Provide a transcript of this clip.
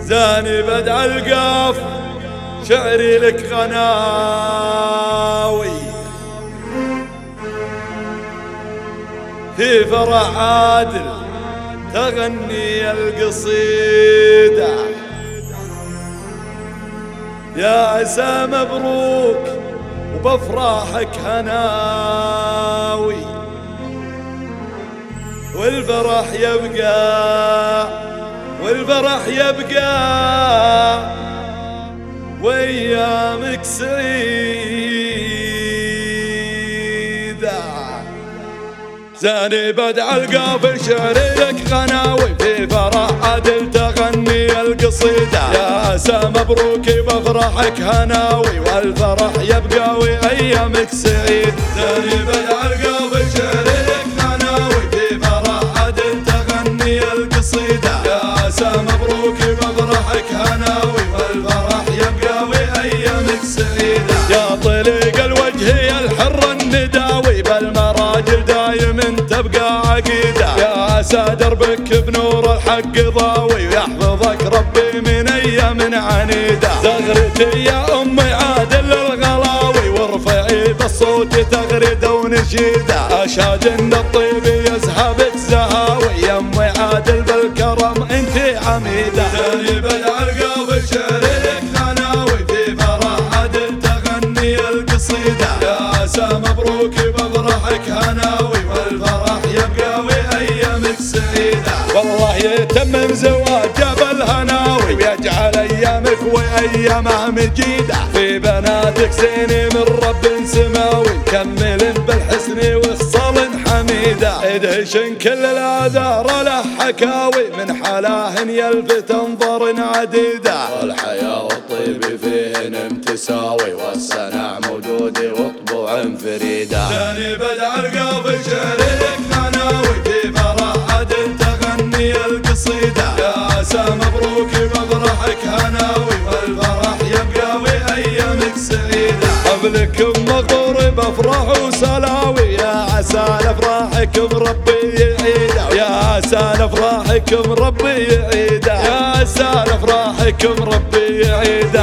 زاني بدع القاف شعري لك غناوي في فرح عادل تغني القصيدة يا عسى مبروك وبفرحك هناوي والفرح يبقى وايامك سعيدة زاني بدع القاف شعري لك غناوي في فرح عادل تغني القصيدة يا عسى مبروك بفرحك هناوي والفرح يبقى وايامك سعيد زاني بدع القاف شعري لك غناوي في فرح عادل تغني القصيدة يا عسى مبروك بفرحك هناوي والفرح يبقى وايامك سعيدة يا طليق الوجه يا الحر النداوي بالمراجل دايم تبقى عقيدة يا عسى دربك بنور الحق ضاوي ويحفظك ربي من ايام عنيدة زغرتي يا امي عادل الغلاوي وارفعي بالصوت تغريدة ونشيدة اشهد ان الطيب يسحبك زهاوي يا امي عادل بالكرم انتي عميدة زاني بدع القاف شعري لك غناوي في فرح عادل تغني القصيدة يا عسى مبروك بفرحك هناوي والفرح يبقى وايامك سعيدة والله يتمم زواج بالهناوي ويجعل ايامك وايامه مجيدة في بناتك زيني من رب سماوي كمل بالحسن والصل حميدة ادهشن كل الاعذار له حكاوي من حلاه يلفت انظر عديدة والحياة والطيب فيهن متساوي والصنع موجود وطبوع فريدة زاني بدع القاف شعري لك غناوي في فرح عادل تغني القصيدة يا عسى مبروك بفرحك هناوي والفرح يبقى وايامك سعيدة قبلكم مغرور بفرح وسلاوي يا عسى لفراحك بربي يعيده يا عسى لفراحك بربي يعيده يا عسى لفراحك بربي يعيده